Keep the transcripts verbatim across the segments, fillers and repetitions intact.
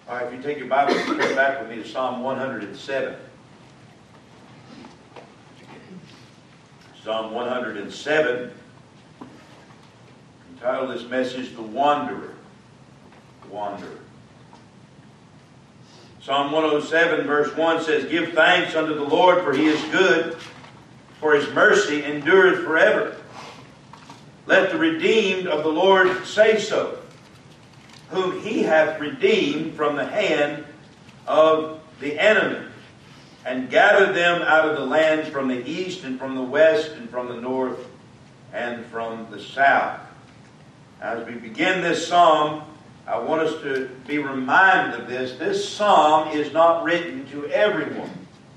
All right, if you take your Bible, turn back with me to Psalm one hundred seven. Psalm one hundred seven. Entitled this message, The Wanderer. The Wanderer. Psalm one oh seven verse one says, Give thanks unto the Lord, for He is good, for His mercy endureth forever. Let the redeemed of the Lord say so, whom He hath redeemed from the hand of the enemy, and gathered them out of the lands from the east and from the west and from the north and from the south. As we begin this psalm, I want us to be reminded of this. This psalm is not written to everyone.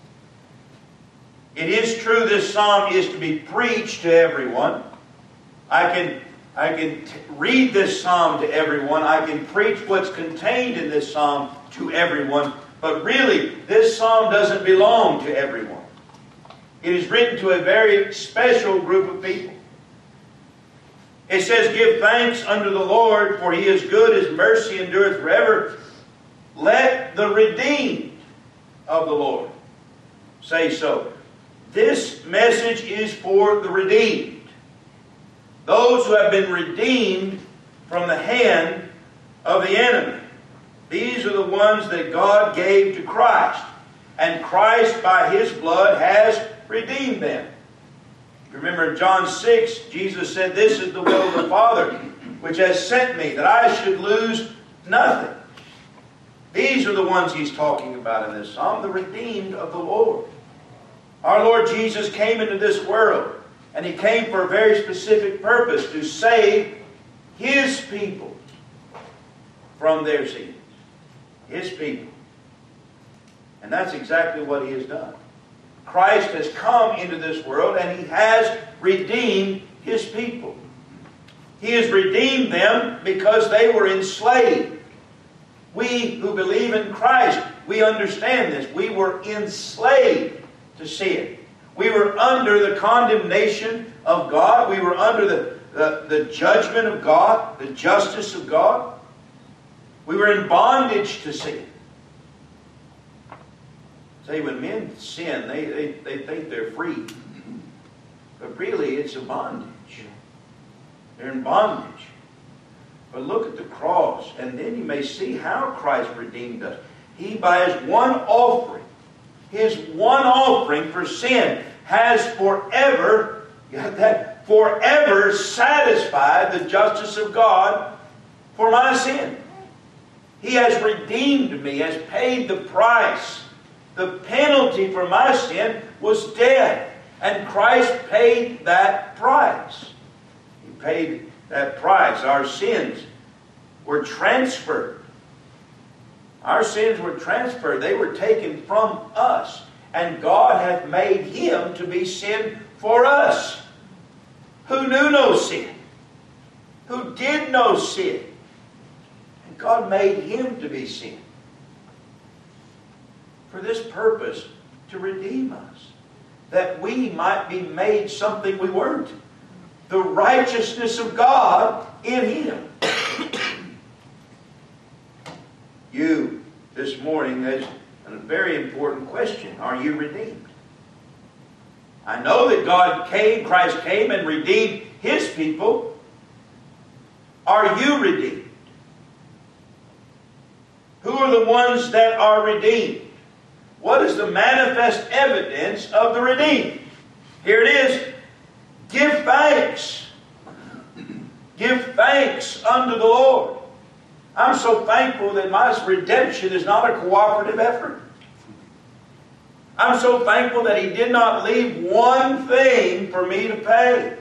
It is true this psalm is to be preached to everyone. I can, I can t- read this psalm to everyone. I can preach what's contained in this psalm to everyone. But really, this psalm doesn't belong to everyone. It is written to a very special group of people. It says, Give thanks unto the Lord, for He is good, His mercy endureth forever. Let the redeemed of the Lord say so. This message is for the redeemed. Those who have been redeemed from the hand of the enemy. These are the ones that God gave to Christ. And Christ, by His blood, has redeemed them. Remember in John six, Jesus said, This is the will of the Father, which has sent me, that I should lose nothing. These are the ones He's talking about in this psalm, the redeemed of the Lord. Our Lord Jesus came into this world, and He came for a very specific purpose, to save His people from their sins. His people. And that's exactly what He has done. Christ has come into this world and He has redeemed His people. He has redeemed them because they were enslaved. We who believe in Christ, we understand this. We were enslaved to sin. We were under the condemnation of God. We were under the, the, the judgment of God, the justice of God. We were in bondage to sin. Say, when men sin, they, they, they think they're free. But really, it's a bondage. They're in bondage. But look at the cross, and then you may see how Christ redeemed us. He, by His one offering, His one offering for sin, has forever, you got that, forever satisfied the justice of God for my sin. He has redeemed me, has paid the price. The penalty for my sin was death. And Christ paid that price. He paid that price. Our sins were transferred. Our sins were transferred. They were taken from us. And God hath made Him to be sin for us, who knew no sin, who did no sin. And God made Him to be sin for this purpose, to redeem us, that we might be made something we weren't. The righteousness of God in Him. You, this morning, has a very important question. Are you redeemed? I know that God came, Christ came and redeemed His people. Are you redeemed? Who are the ones that are redeemed? What is the manifest evidence of the redeemed? Here it is. Give thanks. Give thanks unto the Lord. I'm so thankful that my redemption is not a cooperative effort. I'm so thankful that He did not leave one thing for me to pay.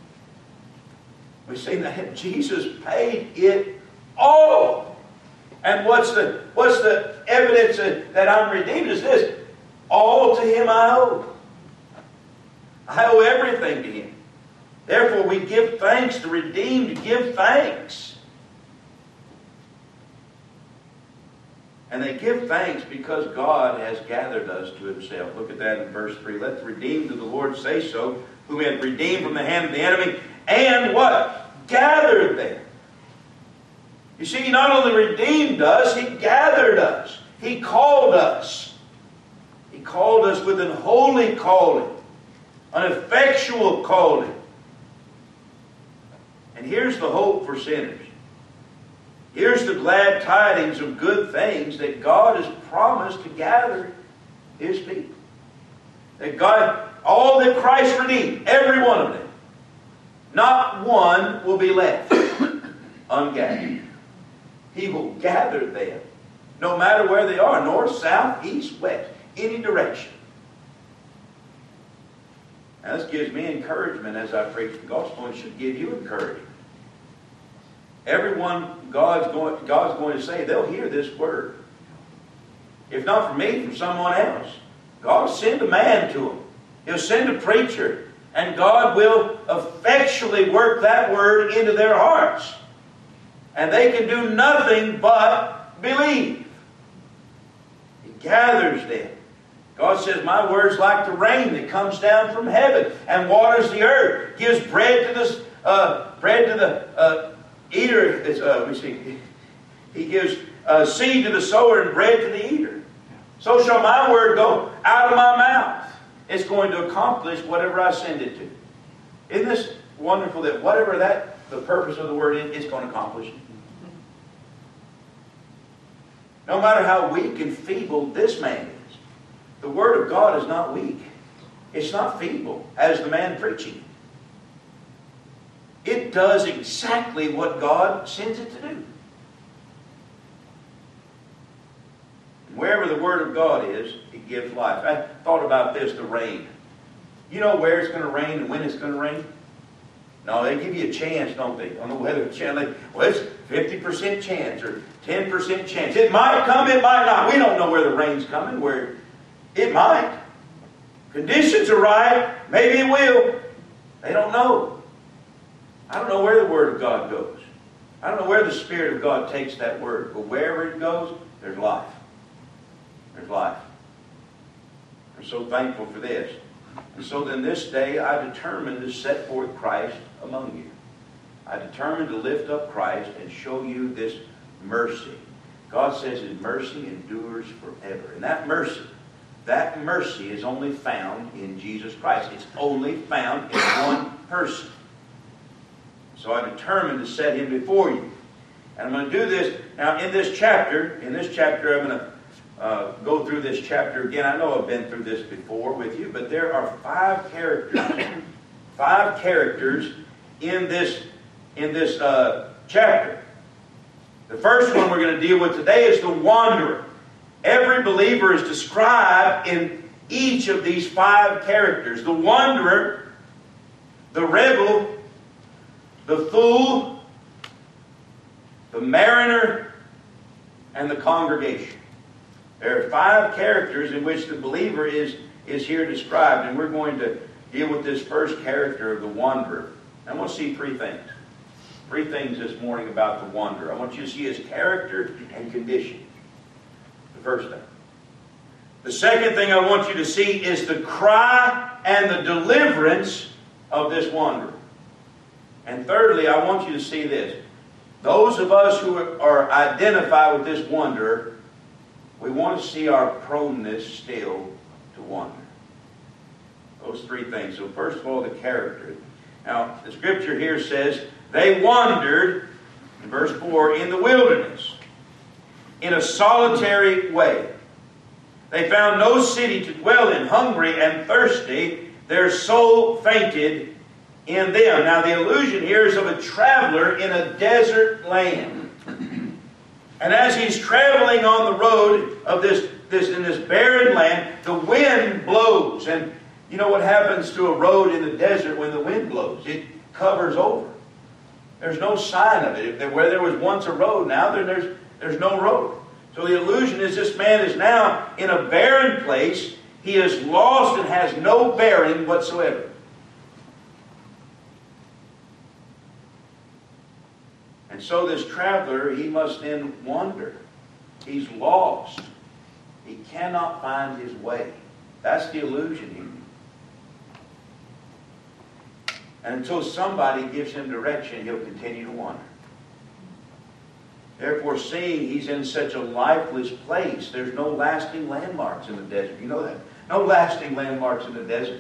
We see that Jesus paid it all. And what's the, what's the evidence that, that I'm redeemed is this. All to Him I owe. I owe everything to Him. Therefore we give thanks. To redeem, to give thanks. And they give thanks because God has gathered us to Himself. Look at that in verse three. Let the redeemed of the Lord say so, whom He hath redeemed from the hand of the enemy. And what? Gathered them. You see, He not only redeemed us, He gathered us. He called us. He called us with an holy calling, an effectual calling. And here's the hope for sinners. Here's the glad tidings of good things that God has promised to gather His people. That God, all that Christ redeemed, every one of them, not one will be left ungathered. He will gather them, no matter where they are, north, south, east, west, any direction. Now, this gives me encouragement as I preach the gospel, and should give you encouragement. Everyone God's going, God's going to say, they'll hear this word. If not from me, from someone else. God will send a man to them. He'll send a preacher. And God will effectually work that word into their hearts. And they can do nothing but believe. He gathers them. God says, my word's like the rain that comes down from heaven and waters the earth. Gives bread to the, uh, bread to the uh, eater. It's, uh, let me see. He gives uh, seed to the sower and bread to the eater. So shall my word go out of my mouth. It's going to accomplish whatever I send it to. Isn't this wonderful that whatever that the purpose of the word is, it's going to accomplish it? No matter how weak and feeble this man is, the word of God is not weak. It's not feeble, as the man preaching. It does exactly what God sends it to do. Wherever the Word of God is, it gives life. I thought about this, the rain. You know where it's going to rain and when it's going to rain? No, they give you a chance, don't they? On the weather channel. Well, it's fifty percent chance or ten percent chance. It might come, it might not. We don't know where the rain's coming. Where it might. Conditions are right. Maybe it will. They don't know. I don't know where the Word of God goes. I don't know where the Spirit of God takes that Word. But wherever it goes, there's life. There's life. I'm so thankful for this. And so then this day I determined to set forth Christ among you. I determined to lift up Christ and show you this mercy. God says His mercy endures forever. And that mercy, that mercy is only found in Jesus Christ. It's only found in one person. So I determined to set Him before you. And I'm going to do this. Now in this chapter, in this chapter I'm going to Uh, go through this chapter again. I know I've been through this before with you, but there are five characters, five characters in this in this uh, chapter. The first one we're going to deal with today is the wanderer. Every believer is described in each of these five characters: the wanderer, the rebel, the fool, the mariner, and the congregation. There are five characters in which the believer is, is here described. And we're going to deal with this first character of the wanderer. I want to see three things. Three things this morning about the wanderer. I want you to see his character and condition. The first thing. The second thing I want you to see is the cry and the deliverance of this wanderer. And thirdly, I want you to see this. Those of us who are identified with this wanderer, we want to see our proneness still to wander. Those three things. So first of all, the character. Now, the scripture here says, they wandered, in verse four, in the wilderness, in a solitary way. They found no city to dwell in, hungry and thirsty. Their soul fainted in them. Now, the allusion here is of a traveler in a desert land. And as he's traveling on the road of this, this in this barren land, the wind blows. And you know what happens to a road in the desert when the wind blows? It covers over. There's no sign of it. If there, where there was once a road, now there, there's, there's no road. So the illusion is this man is now in a barren place. He is lost and has no bearing whatsoever. And so this traveler, he must then wander. He's lost. He cannot find his way. That's the illusion here. And until somebody gives him direction, he'll continue to wander. Therefore, seeing he's in such a lifeless place, there's no lasting landmarks in the desert. You know that? No lasting landmarks in the desert.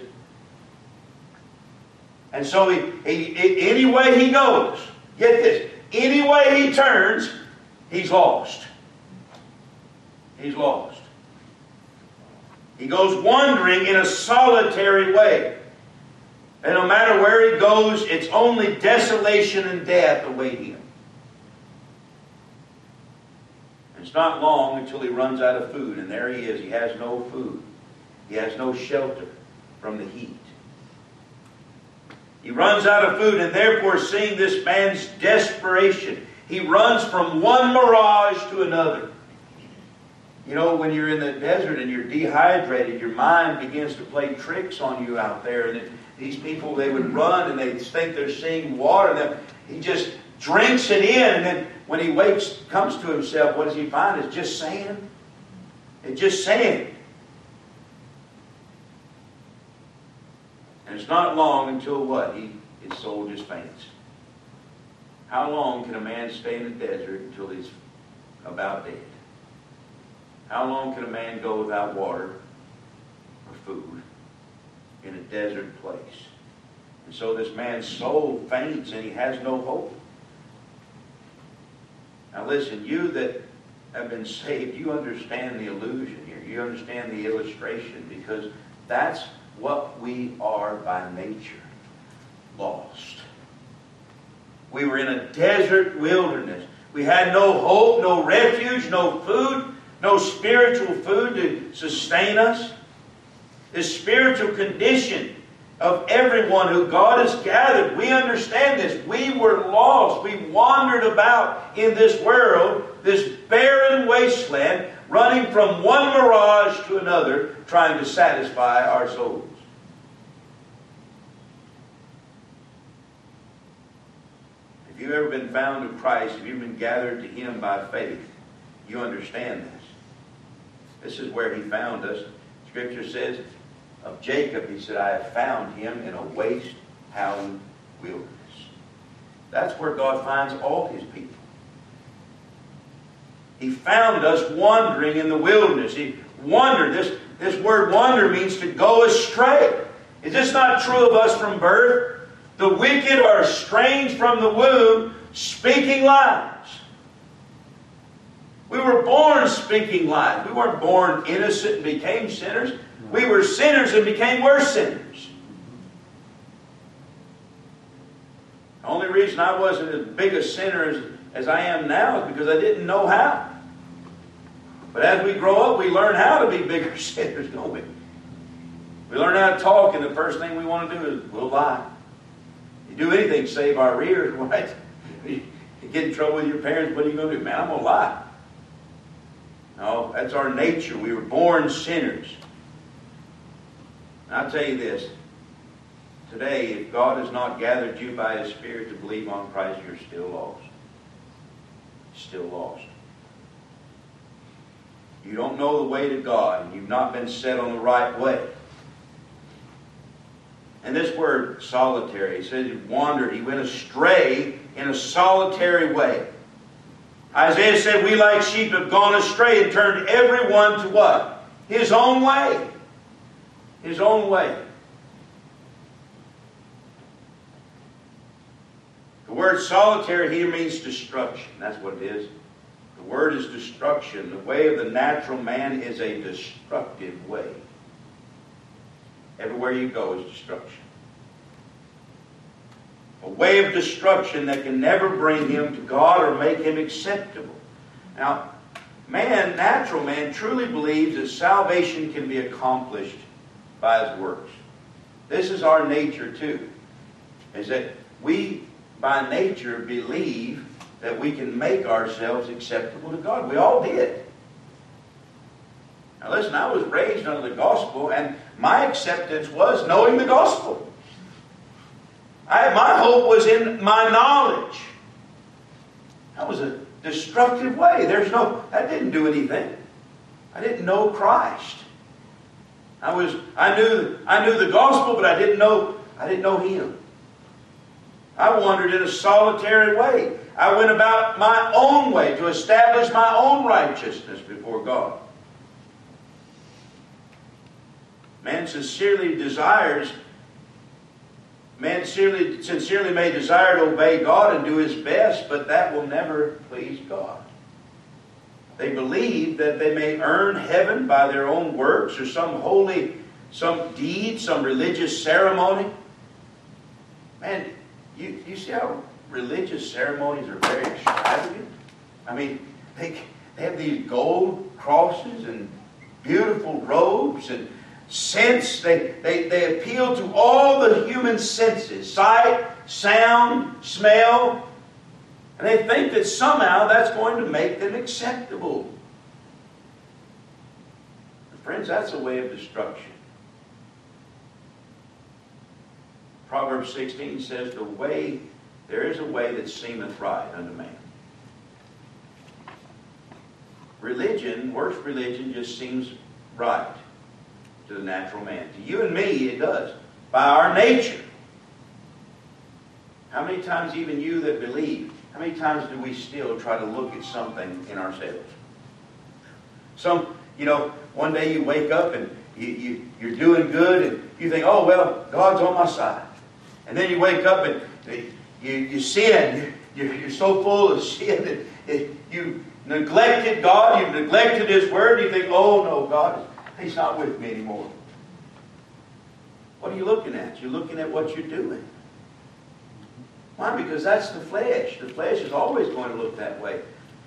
And so he, he, any way he goes, get this, any way he turns, he's lost. He's lost. He goes wandering in a solitary way. And no matter where he goes, it's only desolation and death await him. It's not long until he runs out of food, and there he is. He has no food. He has no shelter from the heat. He runs out of food, and therefore, seeing this man's desperation, he runs from one mirage to another. You know, when you're in the desert and you're dehydrated, your mind begins to play tricks on you out there. And these people, they would run and they think they're seeing water. And he just drinks it in, and then when he wakes, comes to himself, what does he find? It's just sand. It's just sand. And it's not long until what? He, his soul just faints. How long can a man stay in the desert until he's about dead? How long can a man go without water or food in a desert place? And so this man's soul faints and he has no hope. Now listen, you that have been saved, you understand the illusion here. You understand the illustration, because that's what we are by nature. Lost. We were in a desert wilderness. We had no hope, no refuge, no food, no spiritual food to sustain us. The spiritual condition of everyone who God has gathered. We understand this. We were lost. We wandered about in this world, this barren wasteland, running from one mirage to another, trying to satisfy our souls. If you've ever been found of Christ, if you've been gathered to Him by faith, you understand this. This is where He found us. Scripture says of Jacob, He said, I have found him in a waste, howling wilderness. That's where God finds all His people. He found us wandering in the wilderness. He wandered. This, this word wander means to go astray. Is this not true of us from birth? The wicked are estranged from the womb, speaking lies. We were born speaking lies. We weren't born innocent and became sinners. We were sinners and became worse sinners. The only reason I wasn't as big a sinner as, as I am now is because I didn't know how. But as we grow up, we learn how to be bigger sinners, don't we? We learn how to talk, and the first thing we want to do is we'll lie. You do anything to save our rears, right? You get in trouble with your parents, what are you going to do? Man, I'm going to lie. No, that's our nature. We were born sinners. And I'll tell you this. Today, if God has not gathered you by His Spirit to believe on Christ, you're still lost. Still lost. You don't know the way to God, and you've not been set on the right way. And this word solitary, it says he wandered, he went astray in a solitary way. Isaiah said, we like sheep have gone astray and turned everyone to what? His own way. His own way. The word solitary here means destruction. That's what it is. The word is destruction. The way of the natural man is a destructive way. Everywhere you go is destruction. A way of destruction that can never bring him to God or make him acceptable. Now, man, natural man, truly believes that salvation can be accomplished by his works. This is our nature too. Is that we, by nature, believe that we can make ourselves acceptable to God. We all did. Now listen, I was raised under the gospel, and my acceptance was knowing the gospel. I, my hope was in my knowledge. That was a destructive way. There's no, that didn't do anything. I didn't know Christ. I was, I knew, I knew the gospel, but I didn't know, I didn't know Him. I wandered in a solitary way. I went about my own way to establish my own righteousness before God. Man sincerely desires, man sincerely, sincerely may desire to obey God and do his best, but that will never please God. They believe that they may earn heaven by their own works or some holy, some deed, some religious ceremony. Man, you, you see how religious ceremonies are very extravagant? I mean, they, they have these gold crosses and beautiful robes and scents. They, they, they appeal to all the human senses. Sight, sound, smell. And they think that somehow that's going to make them acceptable. Friends, that's a way of destruction. Proverbs sixteen says, "The way, there is a way that seemeth right unto man." Religion, works religion, just seems right to the natural man. To you and me, it does. By our nature. How many times, even you that believe, how many times do we still try to look at something in ourselves? Some, you know, one day you wake up and you, you, you're doing good and you think, oh, well, God's on my side. And then you wake up and you, you sin. You're, you're so full of sin that you neglected God. You've neglected His Word. You think, oh, no, God, He's not with me anymore. What are you looking at? You're looking at what you're doing. Why? Because that's the flesh. The flesh is always going to look that way.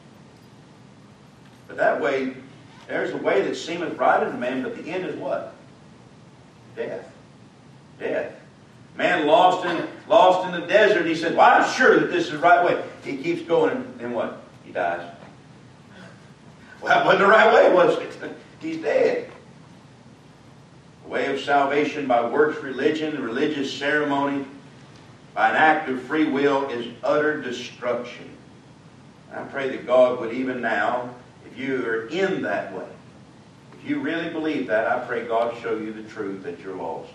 But that way, there's a way that seemeth right unto man, but the end is what? Death. Death. Man lost in, lost in the desert, he said, well, I'm sure that this is the right way. He keeps going, and then what? He dies. Well, that wasn't the right way, was it? He's dead. The way of salvation by works religion, religious ceremony, by an act of free will, is utter destruction. And I pray that God would, even now, if you are in that way, if you really believe that, I pray God show you the truth that you're lost.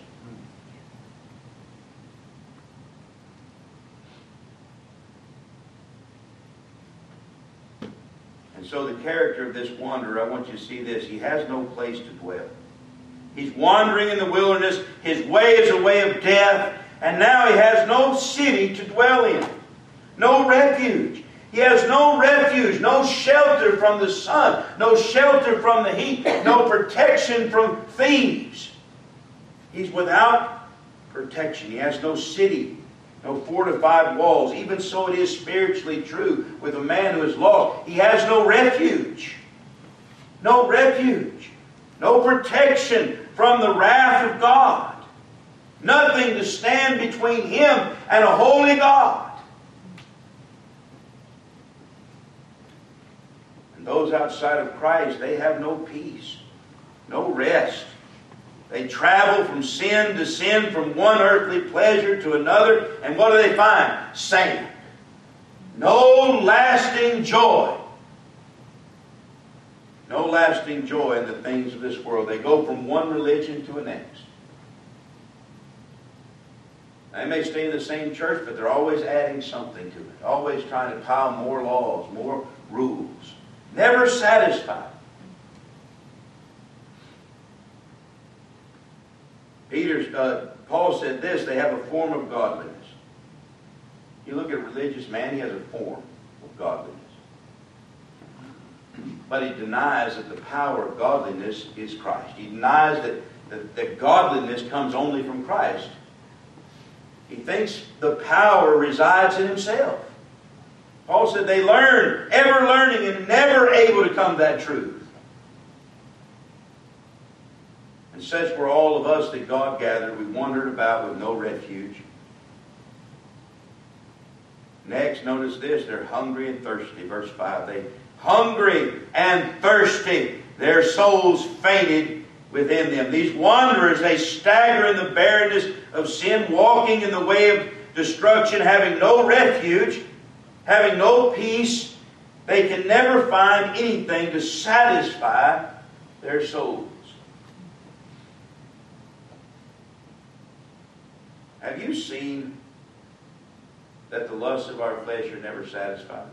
And so the character of this wanderer, I want you to see this. He has no place to dwell. He's wandering in the wilderness. His way is a way of death. And now he has no city to dwell in. No refuge. He has no refuge, no shelter from the sun, no shelter from the heat, no protection from thieves. He's without protection. He has no city, no fortified walls. Even so it is spiritually true with a man who is lost. He has no refuge. No refuge. No protection from the wrath of God. Nothing to stand between him and a holy God. And those outside of Christ, they have no peace, no rest. They travel from sin to sin, from one earthly pleasure to another. And what do they find? Sand. No lasting joy. No lasting joy in the things of this world. They go from one religion to the next. They may stay in the same church, but they're always adding something to it. Always trying to pile more laws, more rules. Never satisfied. Peter's, uh, Paul said this, they have a form of godliness. You look at a religious man, he has a form of godliness. But he denies that the power of godliness is Christ. He denies that, that, that godliness comes only from Christ. He thinks the power resides in himself. Paul said they learn, ever learning and never able to come to that truth. And such were all of us that God gathered. We wandered about with no refuge. Next, notice this. They're hungry and thirsty. Verse five. They hungry and thirsty. Their souls fainted within them. These wanderers, they stagger in the barrenness of sin, walking in the way of destruction, having no refuge, having no peace. They can never find anything to satisfy their souls. Have you seen that the lusts of our flesh are never satisfied?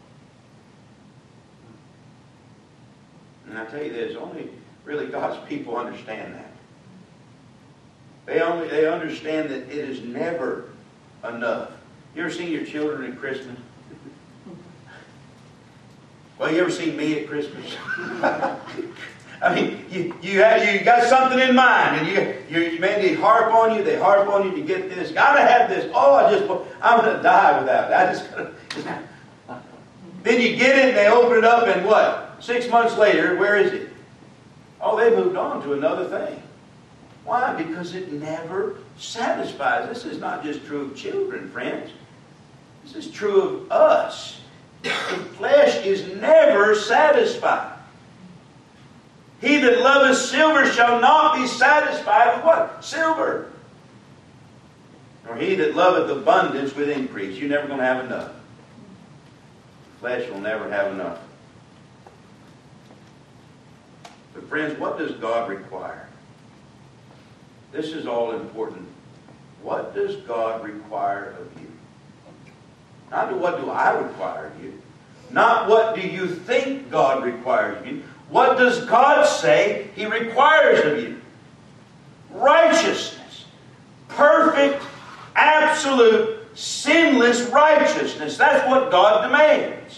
And I tell you this, only really God's people understand that. They only they understand that it is never enough. You ever seen your children at Christmas? Well, you ever seen me at Christmas? I mean, you you have, you got something in mind, and you you man, they harp on you. They harp on you to get this. Gotta have this. Oh, I just I'm gonna die without it. I just gotta. Then you get it, and they open it up, and what? Six months later, where is it? Oh, they moved on to another thing. Why? Because it never satisfies. This is not just true of children, friends. This is true of us. The flesh is never satisfied. He that loveth silver shall not be satisfied with what? Silver. Nor he that loveth abundance with increase. You're never going to have enough. The flesh will never have enough. But friends, what does God require? This is all important. What does God require of you? Not what do I require of you. Not what do you think God requires of you. What does God say He requires of you? Righteousness. Perfect, absolute, sinless righteousness. That's what God demands.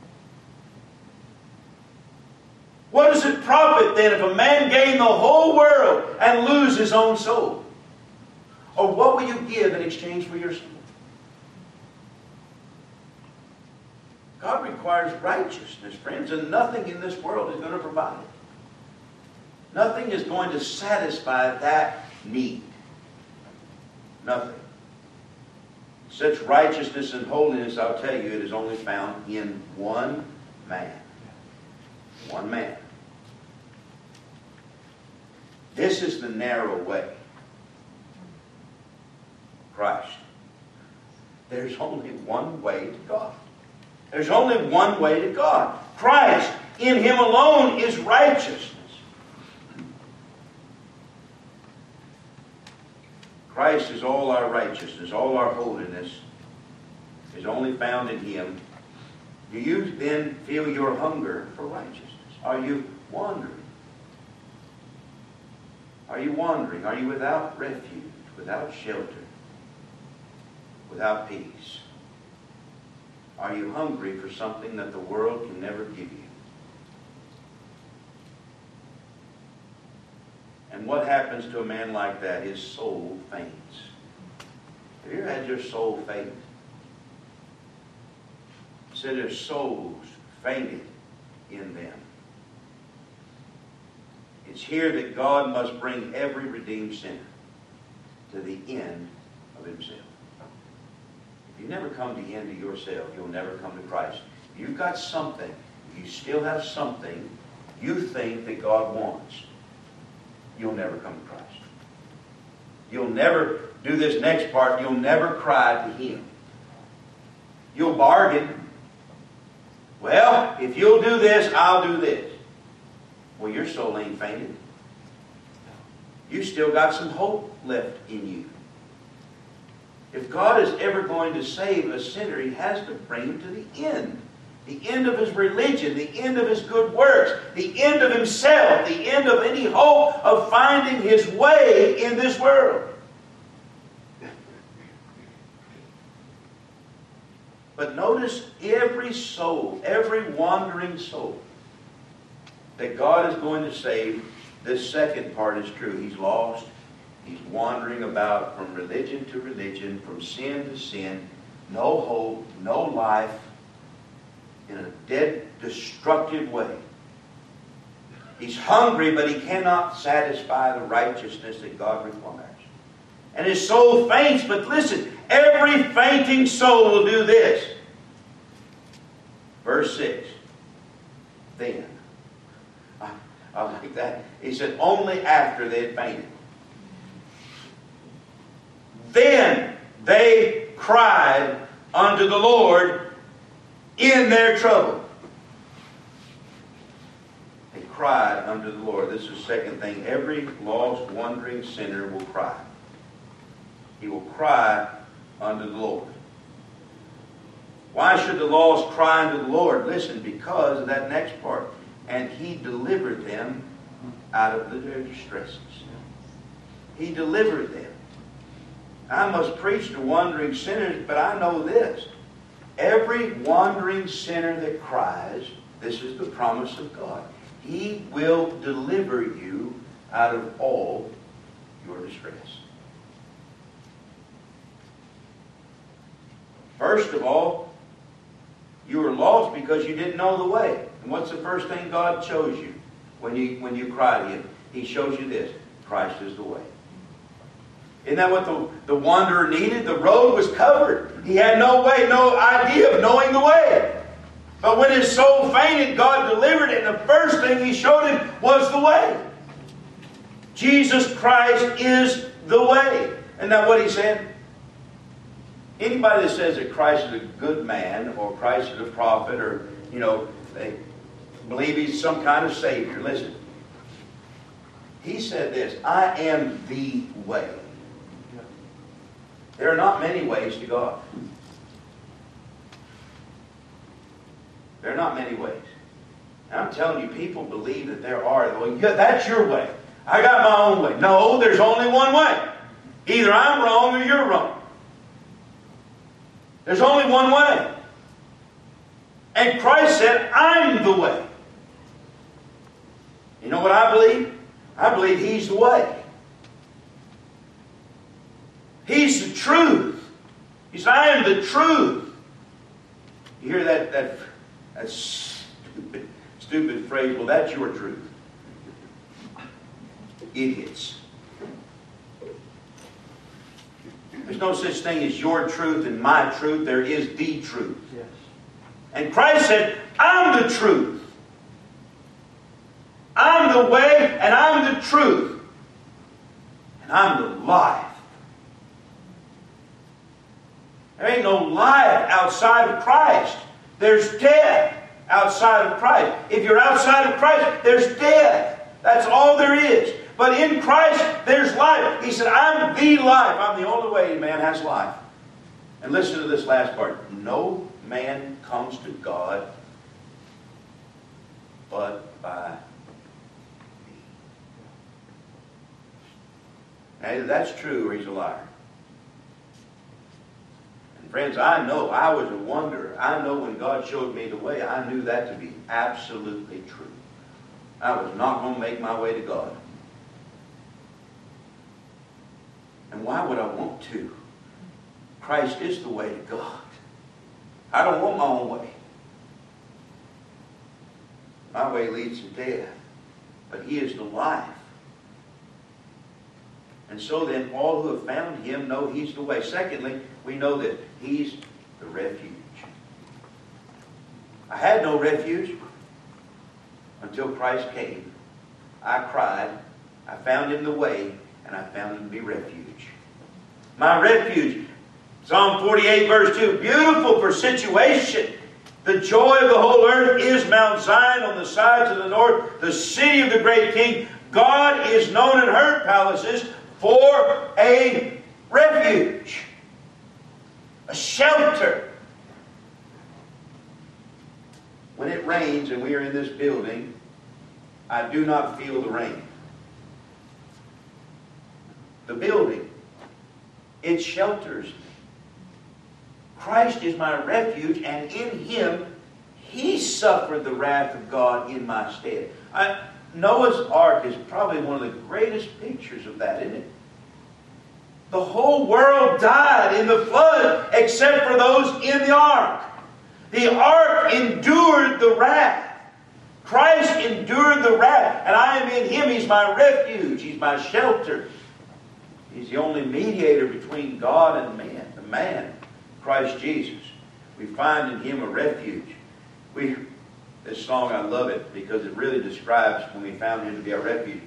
What does it profit then if a man gain the whole world and lose his own soul? Or what will you give in exchange for your soul? God requires righteousness, friends, and nothing in this world is going to provide it. Nothing is going to satisfy that need. Nothing. Such righteousness and holiness, I'll tell you, it is only found in one man. One man. This is the narrow way. Christ. There's only one way to God. There's only one way to God. Christ. In Him alone is righteousness. Christ is all our righteousness, all our holiness is only found in Him. Do you then feel your hunger for righteousness? Are you wandering? Are you wandering? Are you without refuge, without shelter, without peace? Are you hungry for something that the world can never give you? And what happens to a man like that? His soul faints. Have you ever had your soul faint? It said their souls fainted in them. It's here that God must bring every redeemed sinner to the end of himself. If you never come to the end of yourself, you'll never come to Christ. If you've got something, if you still have something you think that God wants, you'll never come to Christ. You'll never do this next part. You'll never cry to Him. You'll bargain. Well, if you'll do this, I'll do this. Well, your soul ain't fainted. You still got some hope left in you. If God is ever going to save a sinner, He has to bring him to the end. The end of his religion, the end of his good works, the end of himself, the end of any hope of finding his way in this world. But notice every soul, every wandering soul that God is going to save, this second part is true. He's lost. He's wandering about from religion to religion, from sin to sin. No hope, no life, in a dead, destructive way. He's hungry, but he cannot satisfy the righteousness that God requires. And his soul faints, but listen, every fainting soul will do this. Verse six. Then. I, I like that. He said, only after they had fainted. Then they cried unto the Lord in their trouble. They cried unto the Lord. This is the second thing. Every lost, wandering sinner will cry. He will cry unto the Lord. Why should the lost cry unto the Lord? Listen, because of that next part. And He delivered them out of their distresses. He delivered them. I must preach to wandering sinners, but I know this. Every wandering sinner that cries, this is the promise of God. He will deliver you out of all your distress. First of all, you were lost because you didn't know the way. And what's the first thing God shows you when you, when you cry to Him? He shows you this. Christ is the way. Isn't that what the, the wanderer needed? The road was covered. He had no way, no idea of knowing the way. But when his soul fainted, God delivered it. And the first thing He showed him was the way. Jesus Christ is the way. Isn't that what He said? Anybody that says that Christ is a good man, or Christ is a prophet, or, you know, they believe He's some kind of Savior, listen. He said this, I am the way. There are not many ways to God. There are not many ways. And I'm telling you, people believe that there are. Well, yeah, that's your way. I got my own way. No, there's only one way. Either I'm wrong or you're wrong. There's only one way. And Christ said, I'm the way. You know what I believe? I believe He's the way. He's the truth. He said, I am the truth. You hear that, that, that stupid, stupid phrase, well, that's your truth. Idiots. There's no such thing as your truth and my truth. There is the truth. Yes. And Christ said, I'm the truth. I'm the way and I'm the truth. And I'm the life. There ain't no life outside of Christ. There's death outside of Christ. If you're outside of Christ, there's death. That's all there is. But in Christ, there's life. He said, I'm the life. I'm the only way man has life. And listen to this last part. No man comes to God but by me. Now, either that's true or he's a liar. And friends, I know I was a wanderer. I know when God showed me the way, I knew that to be absolutely true. I was not going to make my way to God. And why would I want to? Christ is the way to God. I don't want my own way. My way leads to death. But He is the life. And so then, all who have found Him know He's the way. Secondly, we know that He's the refuge. I had no refuge until Christ came. I cried. I found Him the way. And I found Him to be refuge. My refuge. Psalm forty-eight verse two. Beautiful for situation. The joy of the whole earth is Mount Zion on the sides of the north. The city of the great King. God is known in her palaces for a refuge. A shelter. When it rains and we are in this building, I do not feel the rain. The building, it shelters me. Christ is my refuge, and in Him, He suffered the wrath of God in my stead. I, Noah's Ark is probably one of the greatest pictures of that, isn't it? The whole world died in the flood except for those in the ark. The ark endured the wrath. Christ endured the wrath, and I am in Him. He's my refuge. He's my shelter. He's the only mediator between God and man, the man, Christ Jesus. We find in Him a refuge. We, this song, I love it because it really describes when we found Him to be our refuge.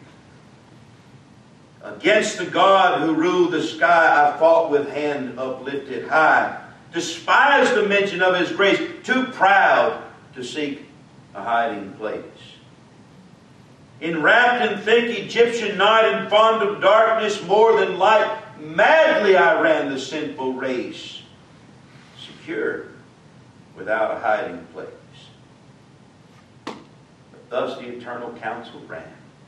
Against the God who ruled the sky, I fought with hand uplifted high. Despised the mention of His grace, too proud to seek a hiding place. Enwrapped in thick Egyptian night and fond of darkness more than light, madly I ran the sinful race. Secure without a hiding place. But thus the eternal counsel ran.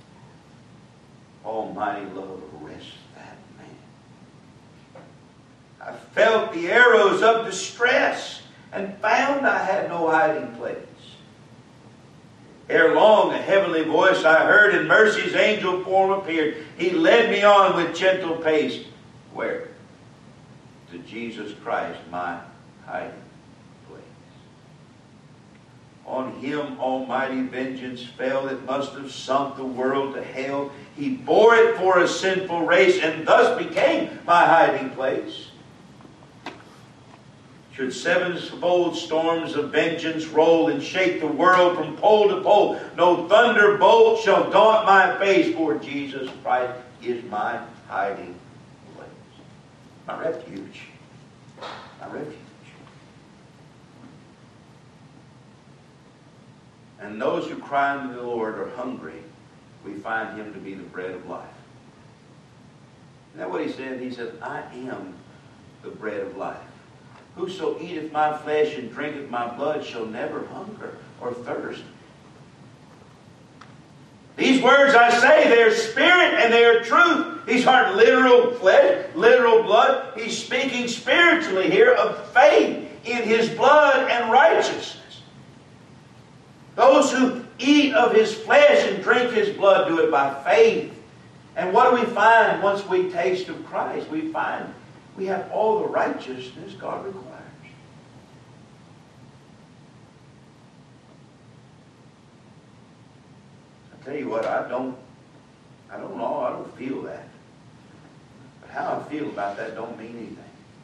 Almighty love arrests that man. I felt the arrows of distress and found I had no hiding place. Ere long a heavenly voice I heard, and mercy's angel form appeared. He led me on with gentle pace. Where? To Jesus Christ, my hiding place. On him almighty vengeance fell that must have sunk the world to hell. He bore it for a sinful race, and thus became my hiding place. Should sevenfold storms of vengeance roll and shake the world from pole to pole, no thunderbolt shall daunt my face, for Jesus Christ is my hiding place. My refuge. My refuge. And those who cry unto the Lord are hungry. We find him to be the bread of life. Isn't that what he said? He said, I am the bread of life. Whoso eateth my flesh and drinketh my blood shall never hunger or thirst. These words I say, they are spirit and they are truth. These aren't literal flesh, literal blood. He's speaking spiritually here of faith in his blood and righteousness. Those who eat of his flesh and drink his blood do it by faith. And what do we find once we taste of Christ? We find we have all the righteousness God requires. I tell you what, I don't, I don't know, I don't feel that. But how I feel about that don't mean anything.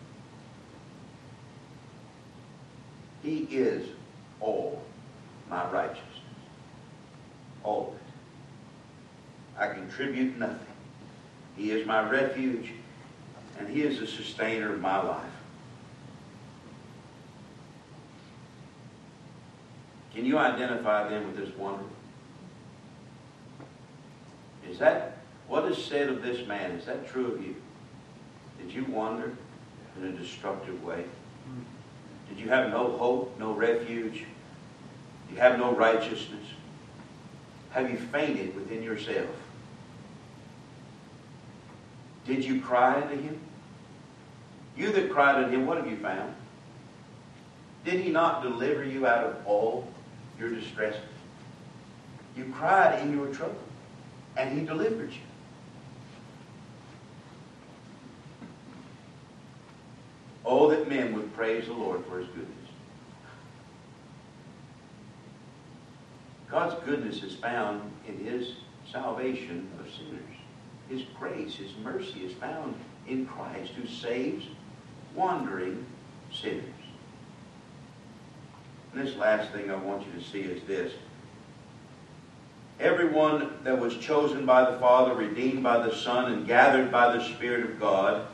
He is all my righteousness. All of it. I contribute nothing. He is my refuge, and he is the sustainer of my life. Can you identify them with this wonder? Is that what is said of this man? Is that true of you? Did you wander in a destructive way? Did you have no hope, no refuge? You have no righteousness? Have you fainted within yourself? Did you cry unto him? You that cried unto him, what have you found? Did he not deliver you out of all your distress? You cried in your trouble, and he delivered you. Oh, that men would praise the Lord for his goodness. God's goodness is found in his salvation of sinners. His grace, his mercy is found in Christ, who saves wandering sinners. And this last thing I want you to see is this. Everyone that was chosen by the Father, redeemed by the Son, and gathered by the Spirit of God,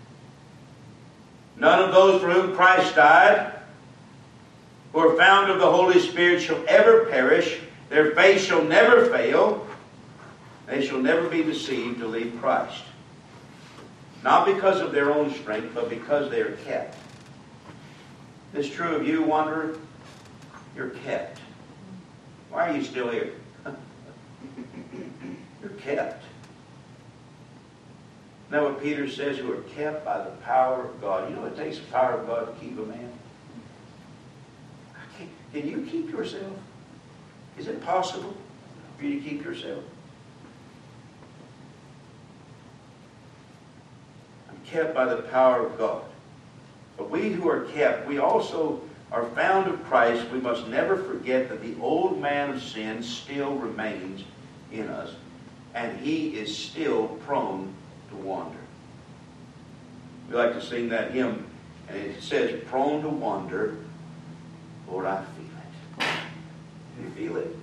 none of those for whom Christ died, who are found of the Holy Spirit, shall ever perish. Their faith shall never fail. They shall never be deceived to leave Christ. Not because of their own strength, but because they are kept. Is this true of you, wanderer? You're kept. Why are you still here? You're kept. Now what Peter says, who are kept by the power of God. You know it takes the power of God to keep a man? Can you keep yourself? Is it possible for you to keep yourself? I'm kept by the power of God. But we who are kept, we also are found of Christ. We must never forget that the old man of sin still remains in us, and he is still prone to wander. We like to sing that hymn, and it says, prone to wander, Lord, I feel it. Do you feel it?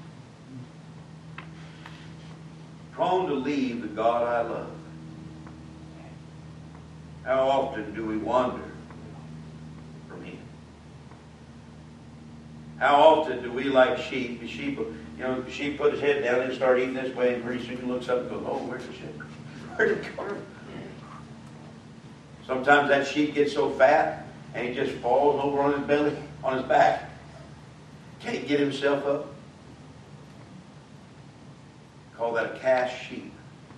Prone to leave the God I love. How often do we wander from him? How often do we, like sheep, the sheep, you know, sheep put his head down and start eating this way, and pretty soon he looks up and goes, oh, where's the sheep? Where'd it go? Sometimes that sheep gets so fat, and he just falls over on his belly. on his back. Can't get himself up. Call that a cast sheep.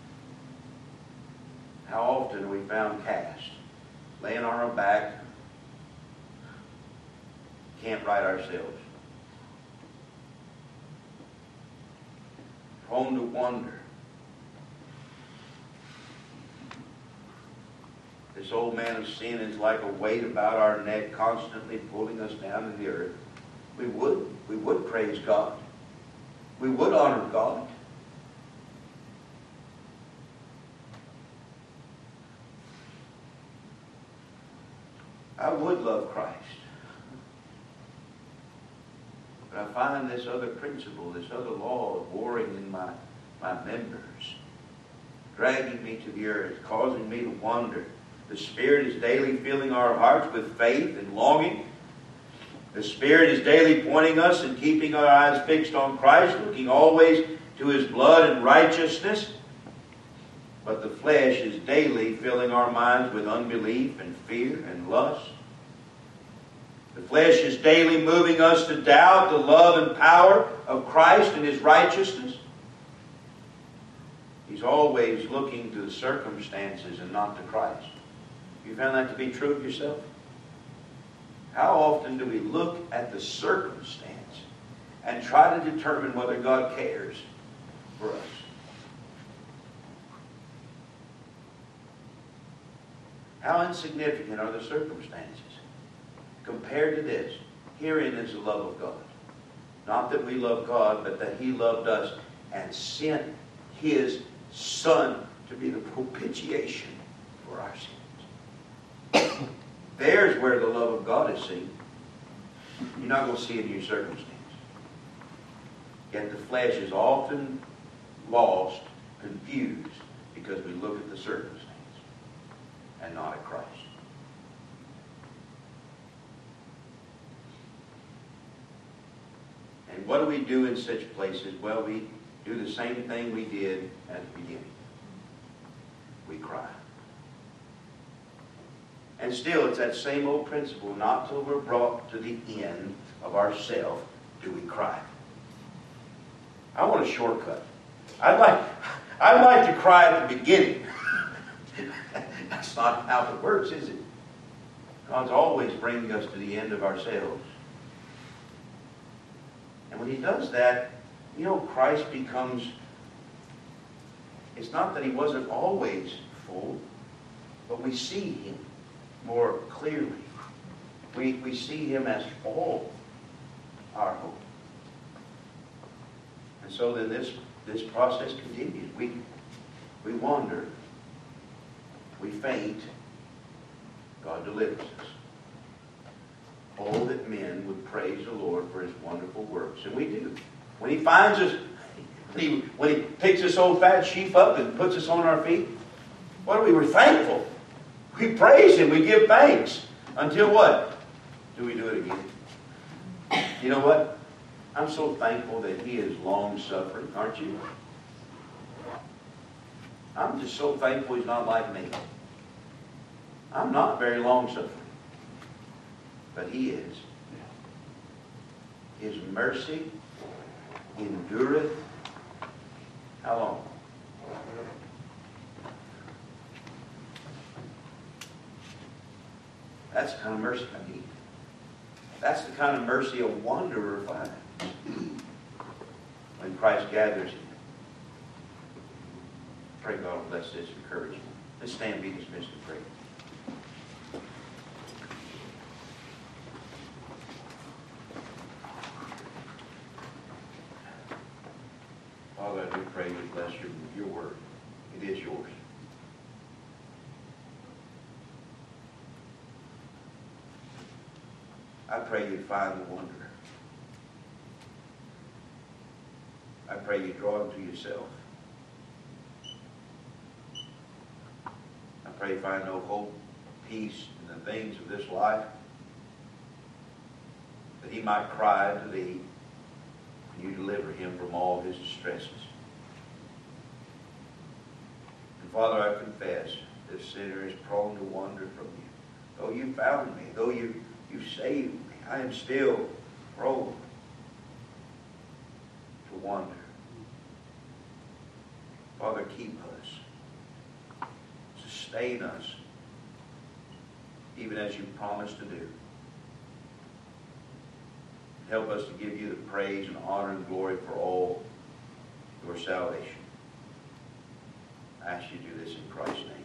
How often are we found cast? Laying on our back. Can't right ourselves. Prone to wander. This old man of sin is like a weight about our neck, constantly pulling us down to the earth. We would, we would praise God. We would honor God. I would love Christ. But I find this other principle, this other law warring in my, my members, dragging me to the earth, causing me to wander. The Spirit is daily filling our hearts with faith and longing. The Spirit is daily pointing us and keeping our eyes fixed on Christ, looking always to His blood and righteousness. But the flesh is daily filling our minds with unbelief and fear and lust. The flesh is daily moving us to doubt the love and power of Christ and His righteousness. He's always looking to the circumstances and not to Christ. You found that to be true of yourself? How often do we look at the circumstance and try to determine whether God cares for us? How insignificant are the circumstances compared to this? Herein is the love of God. Not that we love God, but that He loved us and sent His Son to be the propitiation for our sins. There's where the love of God is seen. You're not going to see it in your circumstance. Yet the flesh is often lost, confused, because we look at the circumstance and not at Christ. And what do we do in such places? Well, we do the same thing we did at the beginning. We cry. And still, it's that same old principle. Not till we're brought to the end of ourself do we cry. I want a shortcut. I'd like, I'd like to cry at the beginning. That's not how it works, is it? God's always bringing us to the end of ourselves. And when He does that, you know, Christ becomes... It's not that He wasn't always full, but we see Him more clearly. We, we see Him as all our hope. And so then this, this process continues. We, we wander. We faint. God delivers us. Oh, that men would praise the Lord for His wonderful works. And we do. When He finds us, when He, when he picks this old fat sheep up and puts us on our feet, what are we? We're thankful. We praise Him. We give thanks. Until what? Do we do it again? You know what? I'm so thankful that He is long-suffering, aren't you? I'm just so thankful He's not like me. I'm not very long-suffering. But He is. His mercy endureth how long? That's the kind of mercy I need. That's the kind of mercy a wanderer finds when Christ gathers him. Pray God will bless this encouragement. Let's stand and be dismissed and pray. Father, I do pray you bless your, your word. It is yours. I pray you find the wanderer. I pray you draw him to yourself. I pray you find no hope, peace in the things of this life, that he might cry to thee and you deliver him from all his distresses. And Father, I confess this sinner is prone to wander from you. Though you found me, though you, you saved me, I am still prone to wander. Father, keep us. Sustain us, even as you promised to do. Help us to give you the praise and honor and glory for all your salvation. I ask you to do this in Christ's name.